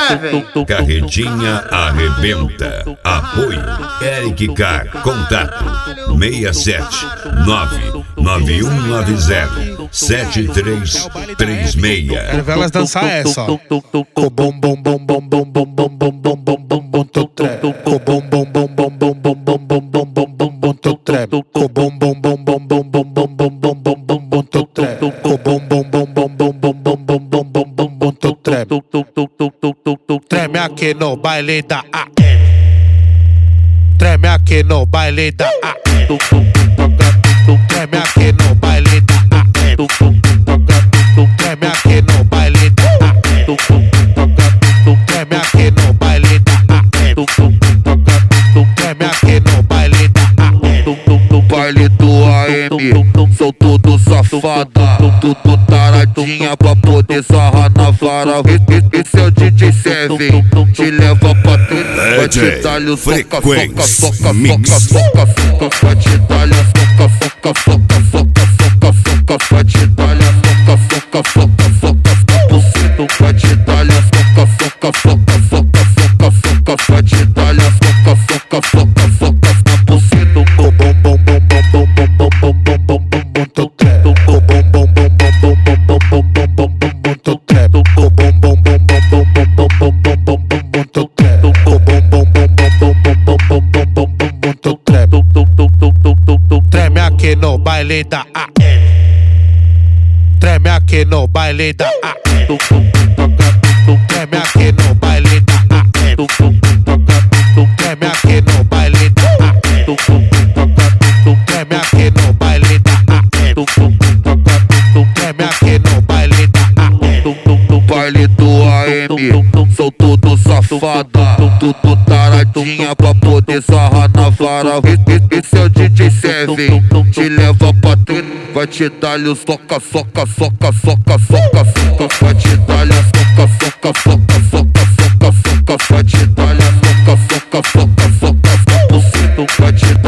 Kevin. Carretinha arrebenta. Apoio Eric Car. Contato 67991907336. Quero ver elas dançar essa, ó. O bom bom bom bom bom bom bom bom bom bom bom bom teu trap. O bom bom bom bom bom bom bom bom bom bom bom bom teu trap. O bom bom bom bom bom bom bom bom bom bom bom bom teu trap. O bom bom bom bom bom bom bom bom bom bom bom bom teu trap. Treme aqui no baile da AM. Treme aqui no baile da AM. Treme aqui no baile da AM. Treme aqui no baile da AM. Treme aqui no baile da AM. Treme aqui no baile da AM. Baile do AM, sou tudo safada, tudo taradinha pra poder sarrar na vara. Esse é o DJ Seven, te leva pra tu, vai te dar-lhe o soca, soca, soca, soca, soca, soca, vai te dar-lhe soca, soca, soca, soca, soca, soca, vai te dar-lhe soca, soca, soca, soca, vai te dar-lhe soca, soca, soca, soca, soca, soca, vai te dar-lhe soca, soca, soca, soca, o bom bom bom bom bom bom bom bom bom bom bom teu trap. O bom bom bom bom bom bom bom bom bom bom bom teu trap. O bom bom bom bom bom bom bom bom bom bom bom teu trap. O bom bom bom bom bom bom bom bom bom bom teu trap. Treme aqui no baile da AM. Treme aqui no baile da AM. Treme aqui no baile da AM. Treme aqui no baile da AM. Treme aqui no baile da AM. Treme aqui no baile da AM. Baile do AM, sou tudo safada, tudo taradinha pra poder sarrar na vara. Esse é o DJ Seven, te leva pra tu, vai te dar-lhe o soca, soca, soca, soca, soca, soca, vai te dar-lhe soca, soca, soca, soca, soca, soca, vai te dar-lhe soca, soca, soca, soca, vai te dar